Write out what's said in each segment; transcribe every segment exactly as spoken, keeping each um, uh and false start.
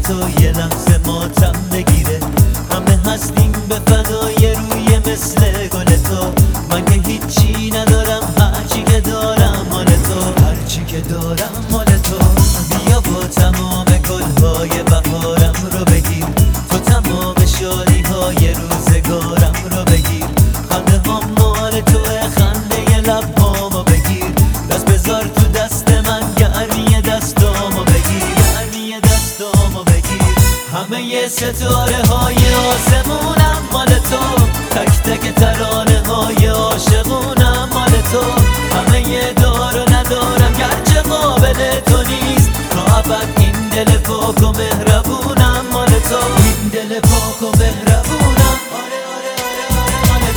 تو یه لحظه ماتم بگیره. همه هستیم به فدای روی مثل گل تو. من که هیچی ندارم، هرچی که دارم مال تو، هرچی که دارم مال تو. بیا با تمام گلهای بهارم رو بگیر، تو تمام شادی های روزگارم رو بگیر. خنده ها مال توه، خنده لبهامو بگیر. دست بذار تو دست من، گرمی دستامو بگیر، گرمی دستامو بگیر. همه ستاره های آسمونم مال تو، تک تک ترانه های عاشقونم مال تو. همه دار و ندارم گرچه قابل تو نیست، تا ابد این دل پاک و مهربونم مال تو، این دل پاک و مهربونم. آره آره آره آره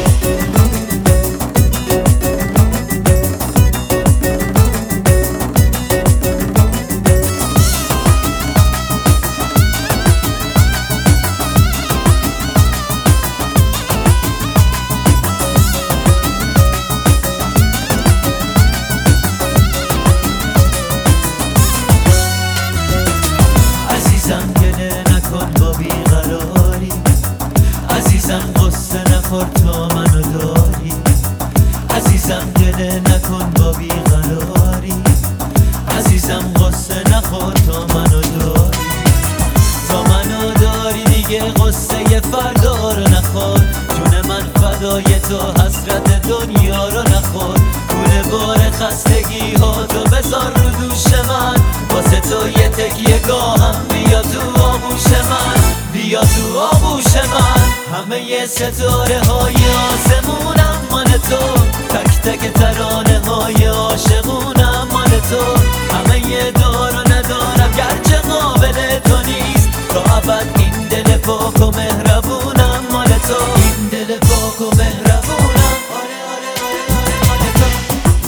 نخور تا منو داری، عزیزم گله نکن با بیقراری. عزیزم غصه نخور تا منو داری، تا منو داری دیگه غصه فردا رو نخور. جون من فدای تو، حسرت دنیا رو نخور. پول بار خستگی ها تو بذار رو دوش من، واسه تو یه تکیه گاهم بیا تو آغوش من، بیا تو آغوش من. همه ستاره های آسمونم مال تو، تک تک ترانه های عاشقونم مال تو. همه دار و ندارم گرچه قابل تو نیست، تا ابد این دل پاک و مهربونم مال تو، این دل پاک و مهربونم. آره آره آره آره مال تو.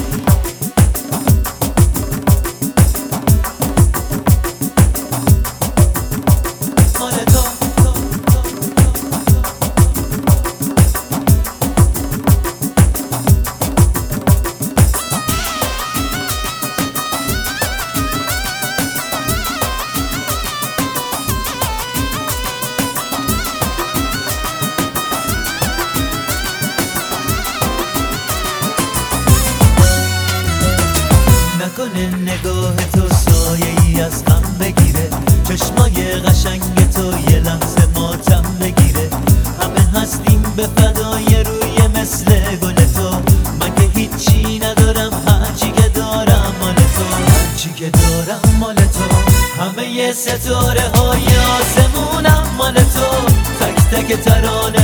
نکنه نگاه تو سایه ای از هم بگیره، چشمای قشنگ تو یه لحظه ماتم بگیره. همه هستیم به فدای روی مثل گل تو. من که هیچی ندارم، هرچی که دارم مال تو، هرچی که دارم مال تو. همه ستاره های آسمونم مال تو، تک تک ترانه